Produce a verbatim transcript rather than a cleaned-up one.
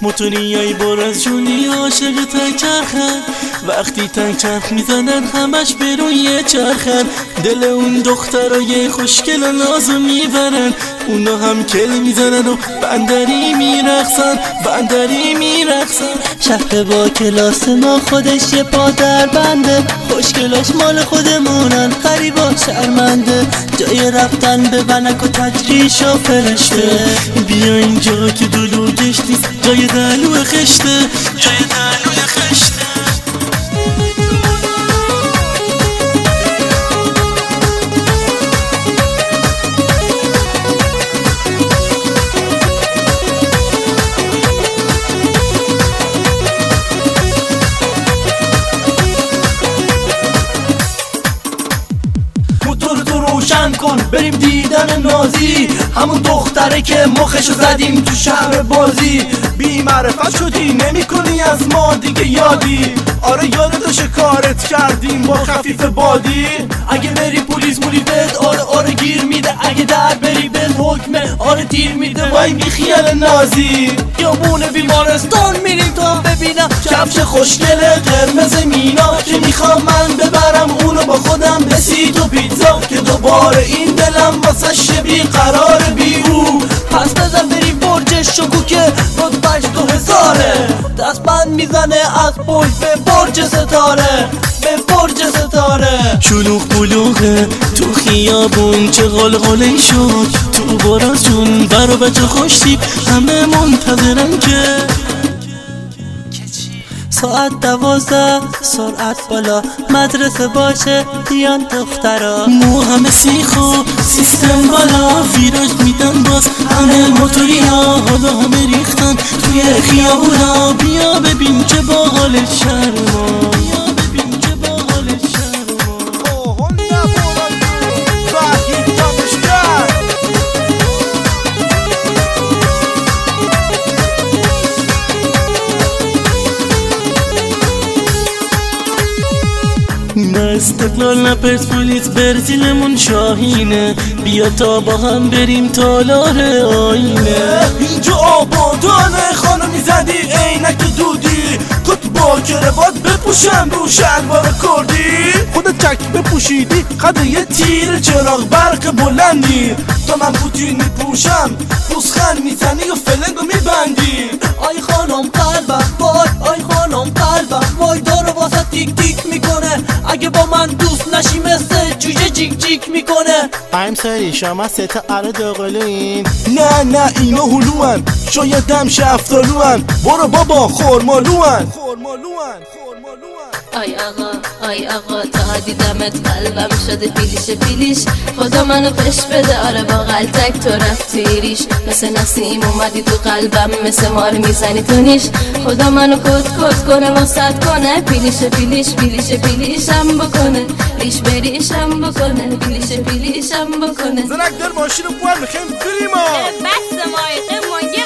موتوریای بر از جونی عاشق تک چرخن، وقتی تک چرخ میزنن همش به روی چرخن. دل اون دخترای خوشگل و نازو میبرن، اونا هم کل میزنن و بندری میرقصن، بندری میرقصن. شهر با کلاس ما خودش یه پا در بنده، خوشگلاش مال خودمونن غریبا شرمنده. جای رفتن به ونک و تجریش و فرشته، بیا اینجا که دلوگش نیست جای دلو خشته، جای دلو خشته. روشن کن بریم دیدن نازی، همون دختره که مخشو زدیم تو شهر بازی. بی معرفت شدی نمی کنی از ما دیگه یادی، آره یادت شکارت کردیم با خفیف بادی. اگه بری پلیس مولی بد آره آره گیر میده، اگه در بری بد حکمه آره تیر میده. وای بی خیال نازی یابون بیمارستان میریم تا ببینم کفش خوشگل قرمز مینا که میخوام من ببرم اونو با خودم به سیت و پیتزا، که دوباره این دلم واسه شبی قرار بی او. پس بزن بریم برج شکوکه رتبهش دو هزاره، دست بند میزنه از پل به برج ستاره، به برج ستاره. شلوغ بلوغه تو خیابون چه غلغله شد، تو باراز جون برا بچه خوشتیب همه منتظرن که ساعت دوازده سرعت بالا مدرسه باشه دیان دخترا. مو همه سیخ و سیستم بالا، ویراج میدن باز همه موتوری ها، حالا همه ریختن توی خیابونا. بیا ببین چه باحال شهر ما، بیا ببین چه باحال شهر ما. نه استقلال نه پرسپولیس برزیلمون شاهینه، بیا تا با هم بریم تالار آینه. اینجا آبادانه خانمی زدی عینک دودی، کت با کروات بپوشم رو شلوار کردی. خودت چک بپوشیدی قد یه تیر چراغ برق بلندی، تا من پوتین میپوشم پوسخن میزنی و فلنگو میبندی. آی خانم قلبم وای، آی خانم قلبم وای، داره واسه تیک تیک میکنه. اگه با من دوست نشی مثل جوجه جیک جیک میکنه. I'm sorry شما ستا اره دوقلوین. نه نه اینا هلوان، شاید دم شفتالوان، برو بابا خورمالوان. خورمالوان آی آقا آی آقا تا دیدمت قلبم شده پیلیش پیلیش. خدا منو پش بده آره با قلتک تو رفتی ریش، مثل نسیم اومدی تو قلبم مثل مار میزنی تو نیش. خدا منو کت کت کنه واسط کنه، پیلیش پیلیش پیلیش پیلیشم بکنه، ریش بریشم بکنه، پیلیش پیلیشم بکنه. زنک در ماشین رو بوار میخیم بریم. بس مایقه مایه